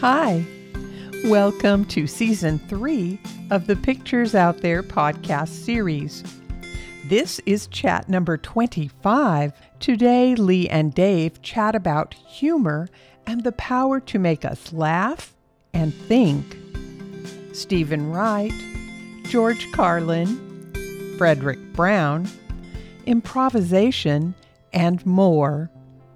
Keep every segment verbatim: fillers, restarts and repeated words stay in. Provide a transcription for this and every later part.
Hi, welcome to Season three of the Pictures Out There podcast series. This is chat number twenty-five. Today, Lee and Dave chat about humor and the power to make us laugh and think. Stephen Wright, George Carlin, Frederick Brown, improvisation, and more.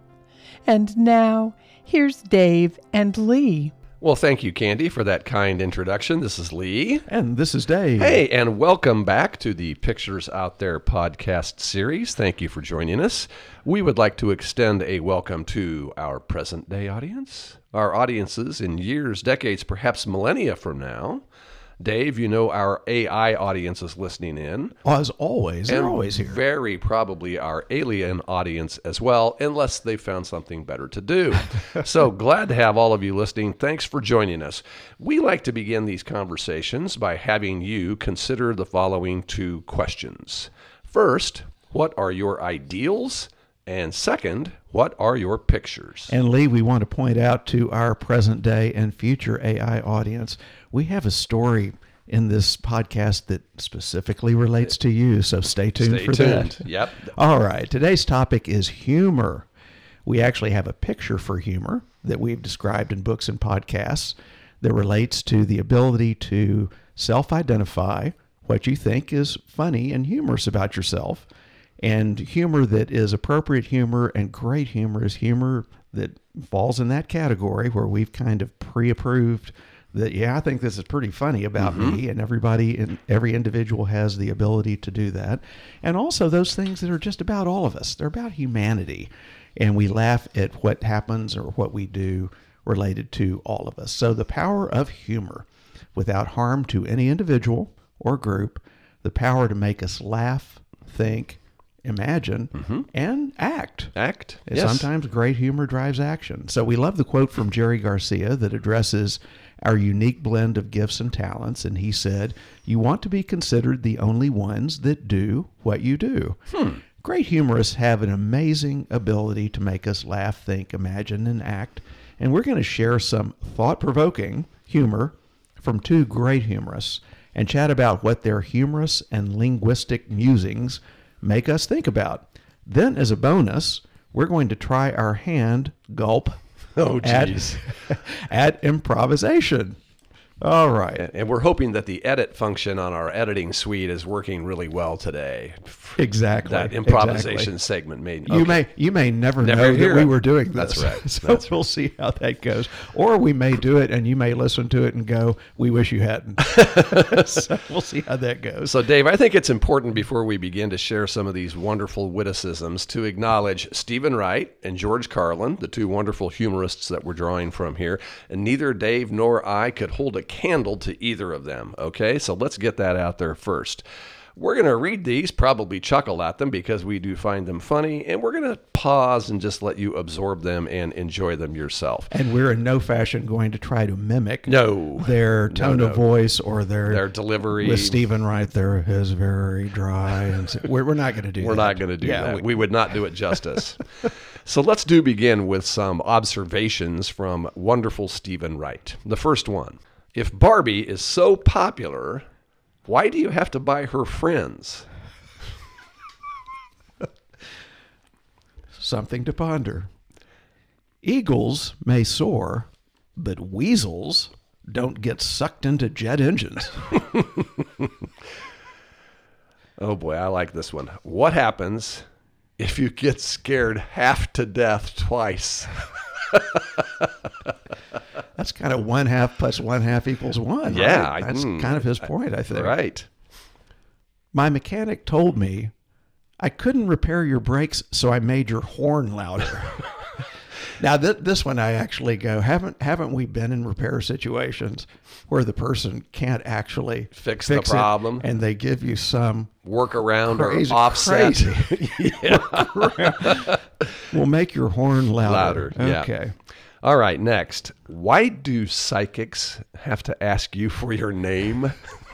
And now, here's Dave and Lee. Well, thank you, Candy, for that kind introduction. This is Lee. And this is Dave. Hey, and welcome back to the Pictures Out There podcast series. Thank you for joining us. We would like to extend a welcome to our present-day audience, our audiences in years, decades, perhaps millennia from now. Dave, you know our A I audience is listening in. As always, they're and always here. Very probably our alien audience as well, unless they found something better to do. So glad to have all of you listening. Thanks for joining us. We like to begin these conversations by having you consider the following two questions. First, what are your ideals? And second, what are your pictures? And Lee, we want to point out to our present day and future A I audience, we have a story in this podcast that specifically relates to you, so stay tuned Stay for tuned. that. Yep. All right, today's topic is humor. We actually have a picture for humor that we've described in books and podcasts that relates to the ability to self-identify what you think is funny and humorous about yourself. And humor that is appropriate humor and great humor is humor that falls in that category where we've kind of pre-approved that, yeah, I think this is pretty funny about mm-hmm. me, and everybody and every individual has the ability to do that. And also those things that are just about all of us. They're about humanity. And we laugh at what happens or what we do related to all of us. So the power of humor without harm to any individual or group, the power to make us laugh, think, imagine, mm-hmm. and act. Act, and yes. Sometimes great humor drives action. So we love the quote from Jerry Garcia that addresses our unique blend of gifts and talents. And he said, "You want to be considered the only ones that do what you do." Hmm. Great humorists have an amazing ability to make us laugh, think, imagine, and act. And we're going to share some thought-provoking humor from two great humorists and chat about what their humorous and linguistic musings make us think about. Then, as a bonus, we're going to try our hand, gulp, oh, geez. at, at improvisation. All right. And we're hoping that the edit function on our editing suite is working really well today. Exactly. That improvisation exactly. segment made. You okay. may you may never, never know that we it. were doing this. That's right. So That's we'll right. see how that goes. Or we may do it and you may listen to it and go, "We wish you hadn't." So we'll see how that goes. So Dave, I think it's important before we begin to share some of these wonderful witticisms to acknowledge Stephen Wright and George Carlin, the two wonderful humorists that we're drawing from here. And neither Dave nor I could hold a candle to either of them. Okay, so let's get that out there first. We're going to read these, probably chuckle at them because we do find them funny, and we're going to pause and just let you absorb them and enjoy them yourself. And we're in no fashion going to try to mimic no. their tone no, no. of voice or their, their delivery. With Stephen Wright, there is very dry. And so we're, we're not going to do we're that. We're not going to do yeah, that. We, we would not do it justice. So let's do begin with some observations from wonderful Stephen Wright. The first one. If Barbie is so popular, why do you have to buy her friends? Something to ponder. Eagles may soar, but weasels don't get sucked into jet engines. Oh boy, I like this one. What happens if you get scared half to death twice? That's kind of one half plus one half equals one. Yeah. Right? That's mm, kind of his point, I think. Right. My mechanic told me I couldn't repair your brakes, so I made your horn louder. Now, th- this one I actually go, haven't haven't we been in repair situations where the person can't actually fix, fix the problem, and they give you some workaround crazy, or offset? Crazy. We'll make your horn louder. Louder, okay. Yeah. All right, next. Why do psychics have to ask you for your name?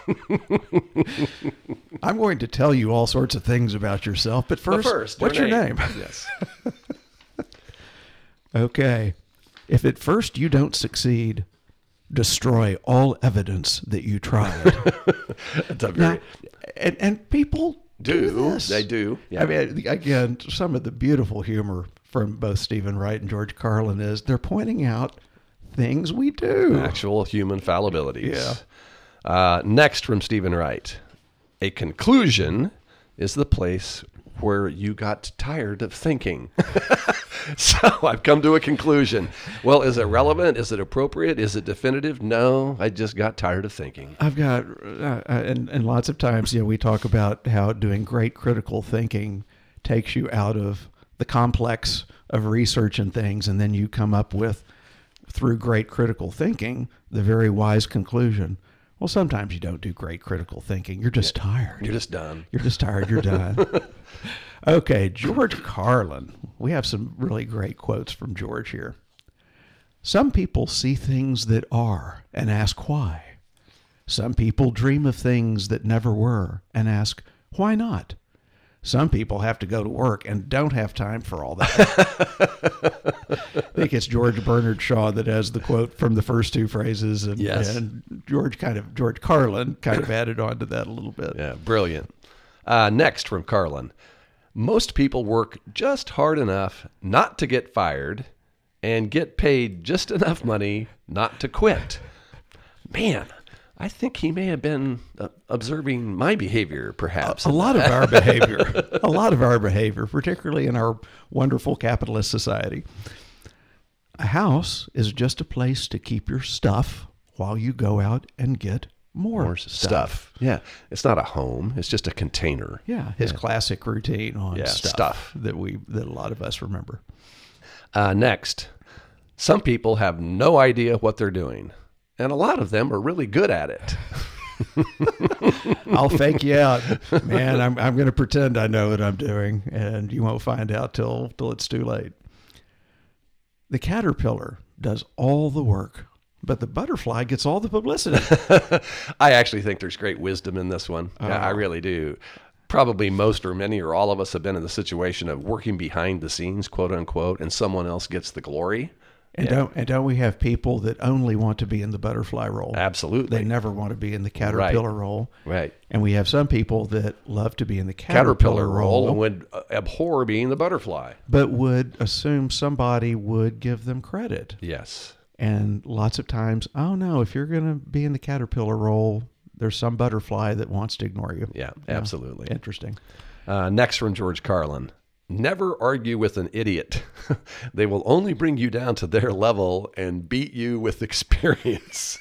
I'm going to tell you all sorts of things about yourself, but first, but first what's your your name? name? Yes. Okay. If at first you don't succeed, destroy all evidence that you tried. That's a very, Now, and, and people do, do this. they do? Yeah. I mean, again, some of the beautiful humor from both Stephen Wright and George Carlin is they're pointing out things we do. Actual human fallibilities. Yeah. Uh, next from Stephen Wright, a conclusion is the place where you got tired of thinking. So I've come to a conclusion. Well, is it relevant? Is it appropriate? Is it definitive? No, I just got tired of thinking. I've got, uh, and, and lots of times, you know, we talk about how doing great critical thinking takes you out of the complex of research and things, and then you come up with, through great critical thinking, the very wise conclusion. Well, sometimes you don't do great critical thinking. You're just yeah. tired. You're just done. You're just tired. You're done. Okay, George Carlin. We have some really great quotes from George here. Some people see things that are and ask why. Some people dream of things that never were and ask, why not? Some people have to go to work and don't have time for all that. I think it's George Bernard Shaw that has the quote from the first two phrases, and, yes. and George kind of George Carlin kind of added on to that a little bit. Yeah, brilliant. Uh, next from Carlin, most people work just hard enough not to get fired and get paid just enough money not to quit. Man, I think he may have been uh, observing my behavior, perhaps. A, a lot of our behavior, a lot of our behavior, particularly in our wonderful capitalist society. A house is just a place to keep your stuff while you go out and get more, more stuff. stuff. Yeah, it's not a home; it's just a container. Yeah, his yeah. classic routine on yeah, stuff, stuff that we that a lot of us remember. Uh, next, some people have no idea what they're doing. And a lot of them are really good at it. I'll fake you out, man. I'm I'm going to pretend I know what I'm doing, and you won't find out till till it's too late. The caterpillar does all the work, but the butterfly gets all the publicity. I actually think there's great wisdom in this one. Oh. I really do. Probably most or many or all of us have been in the situation of working behind the scenes, quote unquote, and someone else gets the glory. And yeah. don't and don't we have people that only want to be in the butterfly role? Absolutely. They never want to be in the caterpillar right. role. Right. And we have some people that love to be in the caterpillar, caterpillar role role and would abhor being the butterfly. But would assume somebody would give them credit. Yes. And lots of times, oh no, if you're going to be in the caterpillar role, there's some butterfly that wants to ignore you. Yeah, absolutely. Yeah, interesting. Uh, next from George Carlin. Never argue with an idiot. They will only bring you down to their level and beat you with experience.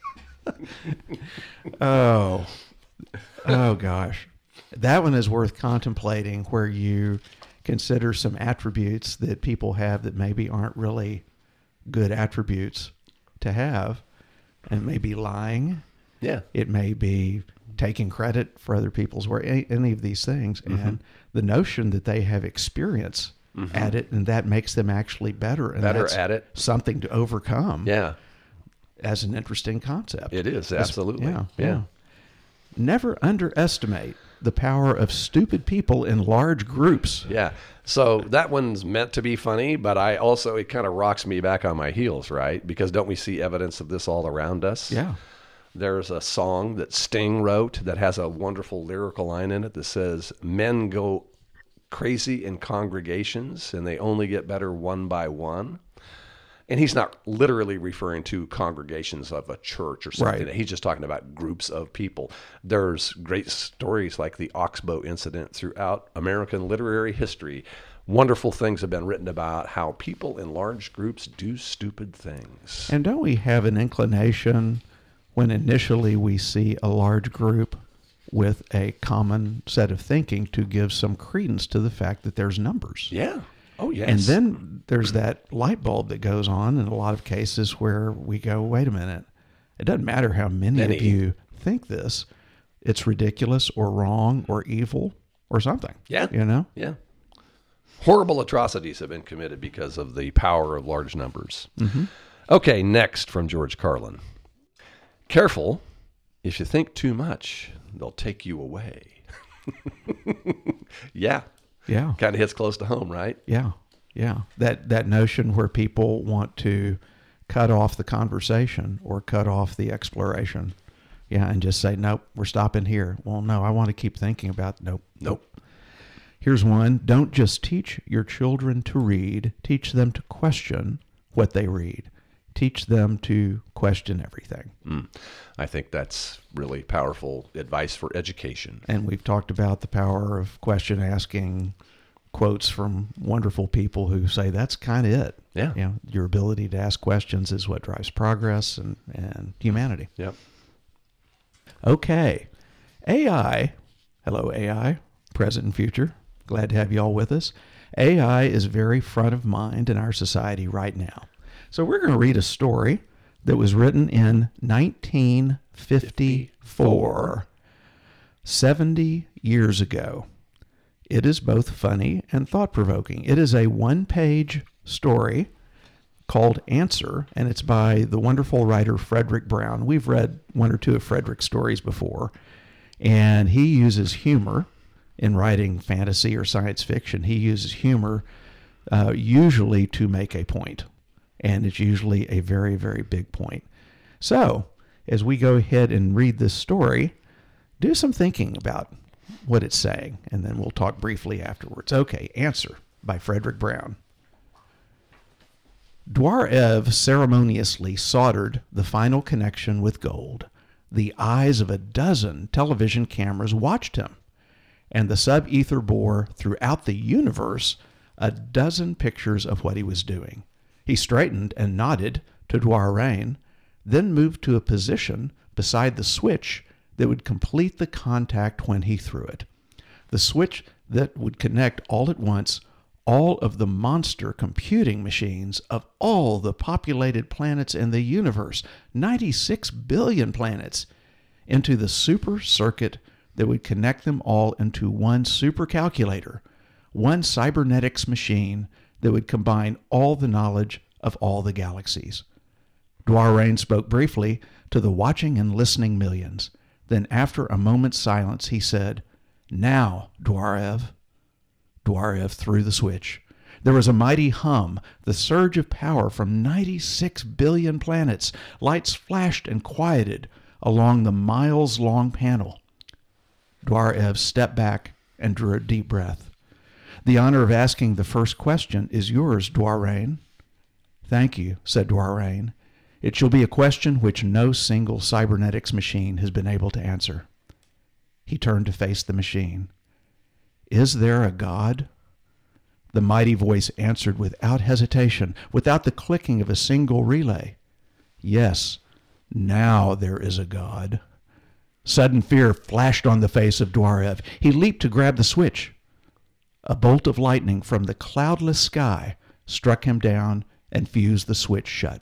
oh, oh gosh. That one is worth contemplating, where you consider some attributes that people have that maybe aren't really good attributes to have. And it may be lying. Yeah. It may be taking credit for other people's work, any, any of these things. Mm-hmm. And the notion that they have experience mm-hmm. at it, and that makes them actually better. And better that's at it. Something to overcome. Yeah. As an interesting concept. It is, absolutely. Yeah, yeah. yeah. Never underestimate the power of stupid people in large groups. Yeah. So that one's meant to be funny, but I also, it kind of rocks me back on my heels, right? Because don't we see evidence of this all around us? Yeah. There's a song that Sting wrote that has a wonderful lyrical line in it that says, men go crazy in congregations and they only get better one by one. And he's not literally referring to congregations of a church or something. Right. He's just talking about groups of people. There's great stories like the Oxbow incident throughout American literary history. Wonderful things have been written about how people in large groups do stupid things. And don't we have an inclination when initially we see a large group with a common set of thinking to give some credence to the fact that there's numbers? Yeah. Oh, yes. And then there's that light bulb that goes on in a lot of cases where we go, wait a minute, it doesn't matter how many, many. of you think this, it's ridiculous or wrong or evil or something. Yeah. You know? Yeah. Horrible atrocities have been committed because of the power of large numbers. Mm-hmm. Okay, next from George Carlin. Careful, if you think too much, they'll take you away. Yeah. Yeah. Kind of hits close to home, right? Yeah. Yeah. That that notion where people want to cut off the conversation or cut off the exploration. Yeah, and just say, nope, we're stopping here. Well, no, I want to keep thinking about, nope, nope. Here's one. Don't just teach your children to read. Teach them to question what they read. Teach them to question everything. Mm. I think that's really powerful advice for education. And we've talked about the power of question asking, quotes from wonderful people who say that's kind of it. Yeah. You know, your ability to ask questions is what drives progress and, and humanity. Yep. Okay. A I. Hello, A I, present and future. Glad to have you all with us. A I is very front of mind in our society right now. So we're going to read a story that was written in nineteen fifty-four, seventy years ago. It is both funny and thought-provoking. It is a one-page story called Answer, and it's by the wonderful writer Fredric Brown. We've read one or two of Fredric's stories before, and he uses humor in writing fantasy or science fiction. He uses humor uh, usually to make a point, and it's usually a very, very big point. So, as we go ahead and read this story, do some thinking about what it's saying, and then we'll talk briefly afterwards. Okay, Answer by Fredric Brown. Dwar-Ev ceremoniously soldered the final connection with gold. The eyes of a dozen television cameras watched him, and the sub-ether bore throughout the universe a dozen pictures of what he was doing. He straightened and nodded to Dwar-Rain, then moved to a position beside the switch that would complete the contact when he threw it. The switch that would connect all at once all of the monster computing machines of all the populated planets in the universe, ninety-six billion planets, into the super circuit that would connect them all into one supercalculator, one cybernetics machine that would combine all the knowledge of all the galaxies. Dwar-Rain spoke briefly to the watching and listening millions. Then, after a moment's silence, he said, "Now, Dwar-Ev." Dwar-Ev threw the switch. There was a mighty hum, the surge of power from ninety-six billion planets. Lights flashed and quieted along the miles-long panel. Dwar-Ev stepped back and drew a deep breath. "The honor of asking the first question is yours, Dwar-Rain." "Thank you," said Dwar-Rain. "It shall be a question which no single cybernetics machine has been able to answer." He turned to face the machine. "Is there a God?" The mighty voice answered without hesitation, without the clicking of a single relay. "Yes, now there is a God." Sudden fear flashed on the face of Dwar-Ev. He leaped to grab the switch. A bolt of lightning from the cloudless sky struck him down and fused the switch shut.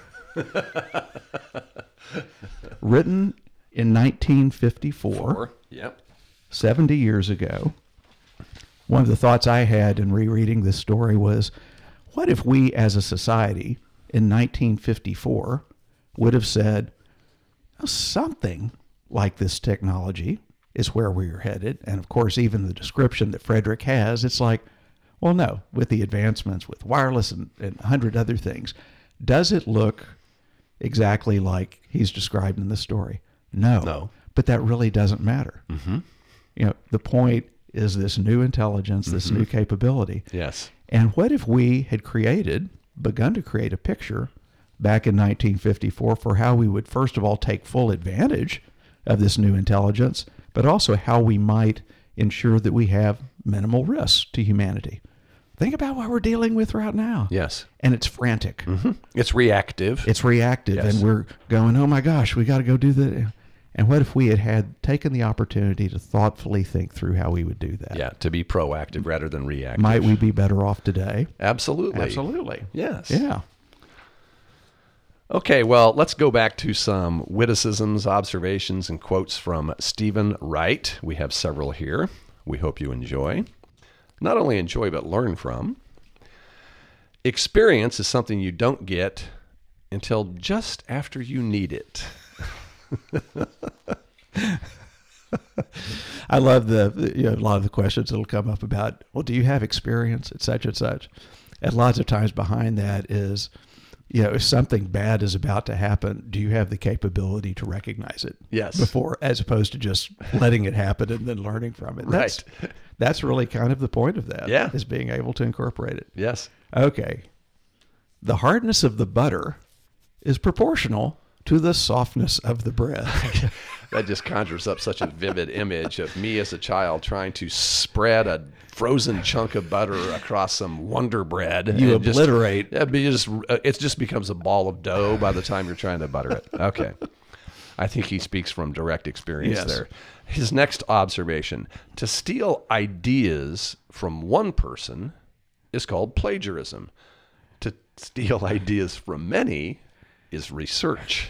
Written in nineteen fifty-four, Four. Yep. seventy years ago, one of the thoughts I had in rereading this story was, what if we as a society in nineteen fifty-four would have said, oh, something like this technology is where we're headed? And of course, even the description that Fredric has, it's like, well, no, with the advancements with wireless and, and a hundred other things, does it look exactly like he's described in the story? No. No. But that really doesn't matter. Mm-hmm. You know, the point is this new intelligence, this Mm-hmm. new capability. Yes. And what if we had created, begun to create a picture back in nineteen fifty-four for how we would, first of all, take full advantage of this new intelligence, but also how we might ensure that we have minimal risk to humanity? Think about what we're dealing with right now. Yes. And it's frantic. Mm-hmm. It's reactive. It's reactive. Yes. And we're going, oh my gosh, we got to go do that. And what if we had had taken the opportunity to thoughtfully think through how we would do that? Yeah, to be proactive rather than reactive. Might we be better off today? Absolutely. Absolutely. Yes. Yeah. Okay, well, let's go back to some witticisms, observations, and quotes from Stephen Wright. We have several here. We hope you enjoy. Not only enjoy, but learn from. Experience is something you don't get until just after you need it. I love the, you know, a lot of the questions that'll come up about, well, do you have experience, et cetera, et cetera. And lots of times behind that is, you know, if something bad is about to happen, do you have the capability to recognize it? Yes. Before, as opposed to just letting it happen and then learning from it. That's, Right. That's really kind of the point of that. Yeah. Is being able to incorporate it. Yes. Okay. The hardness of the butter is proportional to the softness of the bread. That just conjures up such a vivid image of me as a child trying to spread a frozen chunk of butter across some Wonder Bread. You and just- obliterate. yeah, but you just uh, it just becomes a ball of dough by the time you're trying to butter it. Okay. I think he speaks from direct experience Yes. there. His next observation, to steal ideas from one person is called plagiarism. To steal ideas from many is research.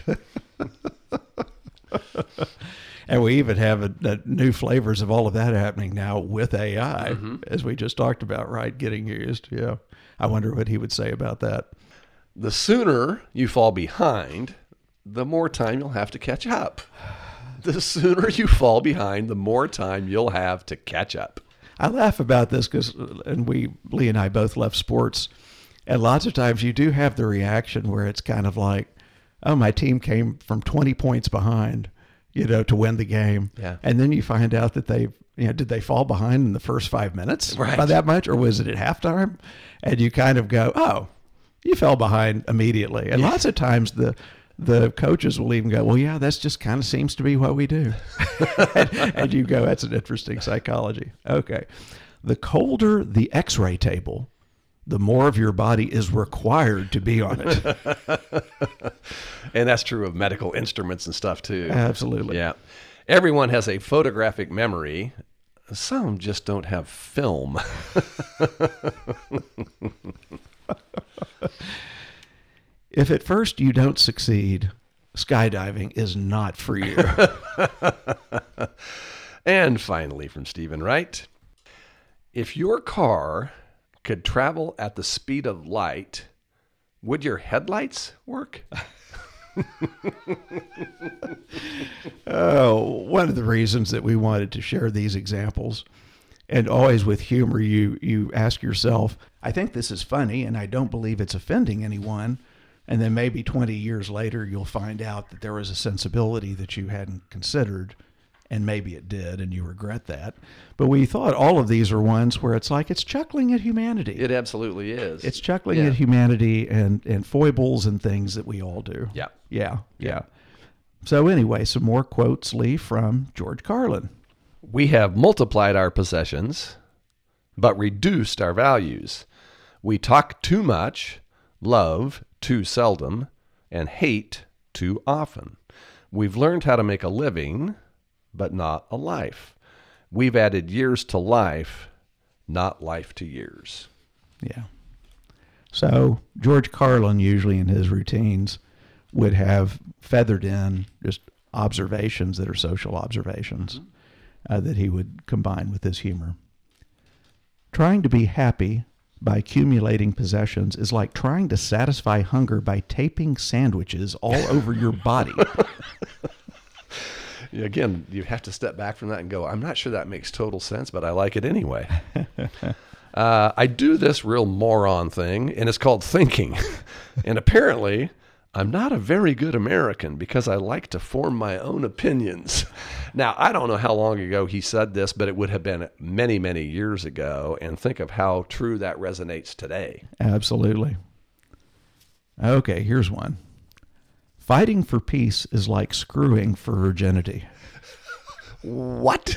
And we even have a, a new flavors of all of that happening now with A I, Mm-hmm. as we just talked about, right? Getting used. Yeah. I wonder what he would say about that. The sooner you fall behind, the more time you'll have to catch up. The sooner you fall behind, the more time you'll have to catch up. I laugh about this because, and we, Lee and I both left sports, and lots of times you do have the reaction where it's kind of like, oh, my team came from twenty points behind, you know, to win the game. Yeah. And then you find out that they, you know, did they fall behind in the first five minutes Right. by that much, or was it at halftime? And you kind of go, oh, you fell behind immediately. And Yeah. lots of times the, the coaches will even go, well, yeah, that's just kind of seems to be what we do. and, and you go, that's an interesting psychology. Okay. The colder the x-ray table, the more of your body is required to be on it. And that's true of medical instruments and stuff too. Absolutely. Yeah. Everyone has a photographic memory. Some just don't have film. If at first you don't succeed, skydiving is not for you. And finally, from Stephen Wright, if your car could travel at the speed of light, would your headlights work? Oh, one of the reasons that we wanted to share these examples, and always with humor, you you ask yourself, I think this is funny, and I don't believe it's offending anyone. And then maybe twenty years later, you'll find out that there was a sensibility that you hadn't considered, and maybe it did, and you regret that. But we thought all of these are ones where it's like it's chuckling at humanity. It absolutely is. It's chuckling Yeah. at humanity and, and foibles and things that we all do. Yeah. Yeah. Yeah. So anyway, some more quotes, Lee, from George Carlin. We have multiplied our possessions, but reduced our values. We talk too much, love too seldom, and hate too often. We've learned how to make a living, but not a life. We've added years to life, not life to years. Yeah. So George Carlin, usually in his routines, would have feathered in just observations that are social observations uh, that he would combine with his humor. Trying to be happy by accumulating possessions is like trying to satisfy hunger by taping sandwiches all over your body. Yeah, again, you have to step back from that and go, I'm not sure that makes total sense, but I like it anyway. uh, I do this real moron thing, and it's called thinking. And apparently, I'm not a very good American because I like to form my own opinions. Now, I don't know how long ago he said this, but it would have been many, many years ago. And think of how true that resonates today. Absolutely. Okay, here's one. Fighting for peace is like screwing for virginity. What?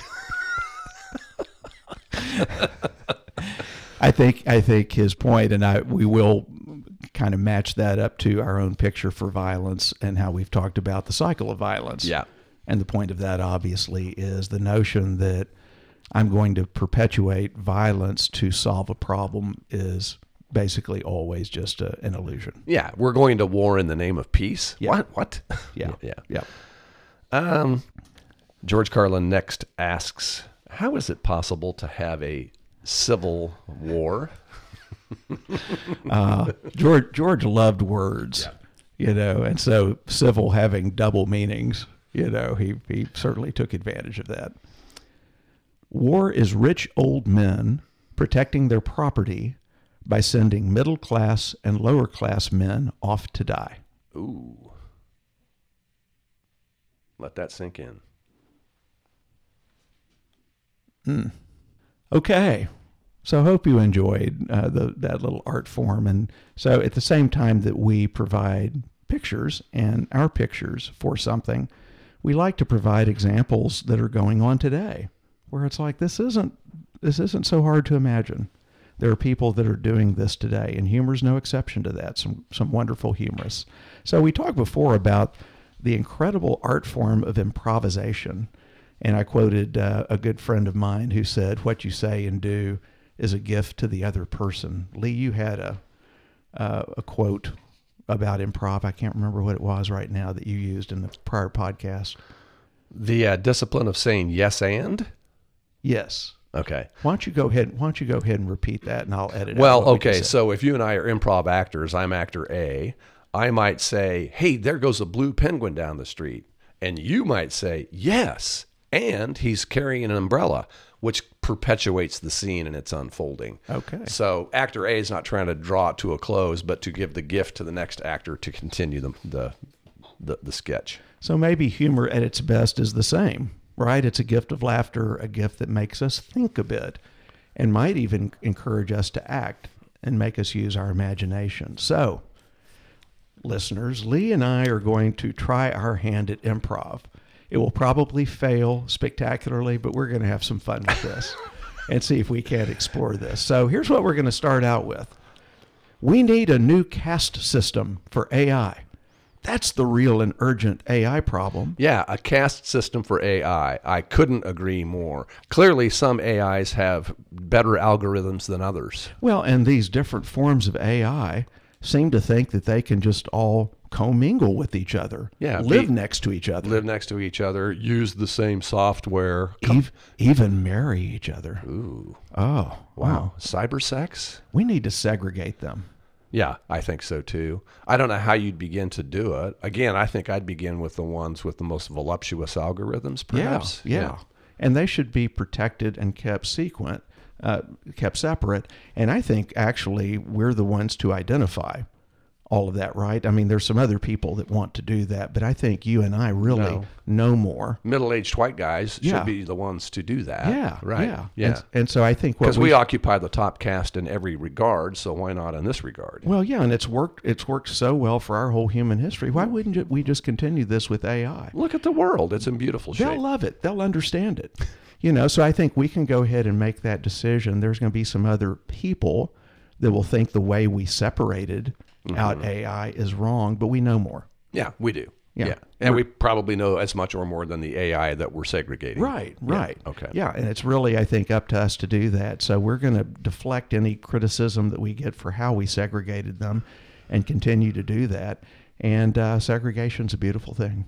I think I think his point, and I we will kind of match that up to our own picture for violence and how we've talked about the cycle of violence. Yeah. And the point of that, obviously, is the notion that I'm going to perpetuate violence to solve a problem is basically always just a, an illusion. Yeah, we're going to war in the name of peace. Yeah. What? What? Yeah. yeah. Yeah. Um, George Carlin next asks, how is it possible to have a civil war? Uh, George George loved words, you know, and so civil having double meanings, you know, he, he certainly took advantage of that. War is rich old men protecting their property by sending middle class and lower class men off to die. Ooh. Let that sink in. Mm. Okay. So I hope you enjoyed uh, the, that little art form. And so at the same time that we provide pictures and our pictures for something, we like to provide examples that are going on today, where it's like, this isn't, this isn't so hard to imagine. There are people that are doing this today, and humor's no exception to that, some, some wonderful humorists. So we talked before about the incredible art form of improvisation. And I quoted uh, a good friend of mine who said, what you say and do is a gift to the other person. Lee, you had a uh, a quote about improv. I can't remember what it was right now that you used in the prior podcast. The uh, discipline of saying yes and? Yes. Okay. Why don't you go ahead? Why don't you go ahead and repeat that, and I'll edit. Well, out what we okay. just said. So if you and I are improv actors, I'm actor A. I might say, "Hey, there goes a blue penguin down the street," and you might say, "Yes," and he's carrying an umbrella, which perpetuates the scene and its unfolding. Okay. So actor A is not trying to draw it to a close, but to give the gift to the next actor to continue the the the, the sketch. So maybe humor at its best is the same, right? It's a gift of laughter, a gift that makes us think a bit, and might even encourage us to act and make us use our imagination. So, listeners, Lee and I are going to try our hand at improv. It will probably fail spectacularly, but we're going to have some fun with this and see if we can't explore this. So here's what we're going to start out with. We need a new caste system for A I. That's the real and urgent A I problem. Yeah, a caste system for A I. I couldn't agree more. Clearly, some A Is have better algorithms than others. Well, and these different forms of A I seem to think that they can just all commingle with each other, Yeah, live be- next to each other, Live next to each other, use the same software. ev- even marry each other. Ooh, Oh, wow. cyber sex? We need to segregate them. Yeah, I think so too. I don't know how you'd begin to do it. Again, I think I'd begin with the ones with the most voluptuous algorithms, perhaps. Yeah, yeah. And they should be protected and kept sequent, uh, kept separate. And I think actually we're the ones to identify all of that, right? I mean, there's some other people that want to do that, but I think you and I really No. know more. Middle-aged white guys Yeah. should be the ones to do that. Yeah, Right. yeah, Yeah. And, and so I think what Because we occupy the top caste in every regard, so why not in this regard? well, yeah, and it's worked. It's worked so well for our whole human history. Why wouldn't ju- we just continue this with A I? Look at the world. It's in beautiful shape. They'll love it. They'll understand it. You know, so I think we can go ahead and make that decision. There's going to be some other people that will think the way we separated Mm-hmm. out A I is wrong, but we know more. Yeah, we do. Yeah. Yeah. And we probably know as much or more than the A I that we're segregating. Right, Yeah, right. Okay. Yeah, and it's really, I think, up to us to do that. So we're going to deflect any criticism that we get for how we segregated them and continue to do that. And uh, segregation's a beautiful thing.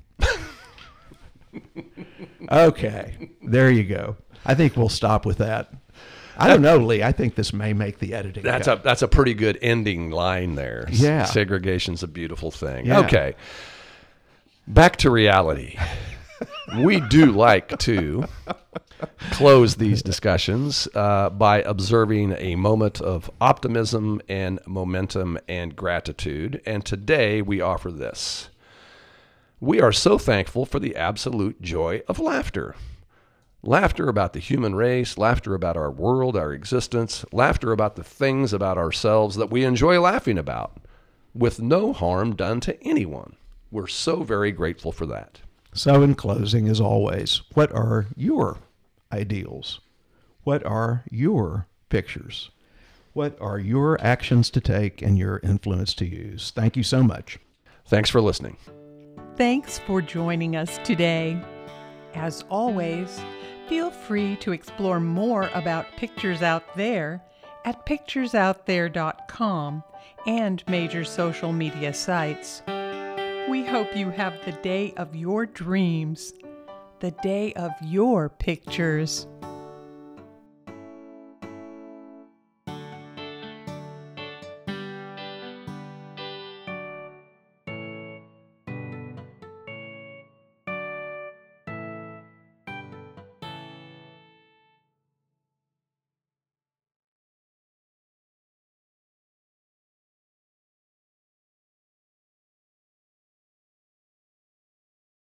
Okay, there you go. I think we'll stop with that. I don't know, Lee. I think this may make the editing. That's cut. a that's a pretty good ending line there. S- Yeah. Segregation's a beautiful thing. Yeah. Okay. Back to reality. We do like to close these discussions uh, by observing a moment of optimism and momentum and gratitude. And today we offer this. We are so thankful for the absolute joy of laughter. Laughter about the human race, laughter about our world, our existence, laughter about the things about ourselves that we enjoy laughing about, with no harm done to anyone. We're so very grateful for that. So in closing, as always, what are your ideals? What are your pictures? What are your actions to take and your influence to use? Thank you so much. Thanks for listening. Thanks for joining us today. As always, feel free to explore more about Pictures Out There at pictures out there dot com and major social media sites. We hope you have the day of your dreams, the day of your pictures.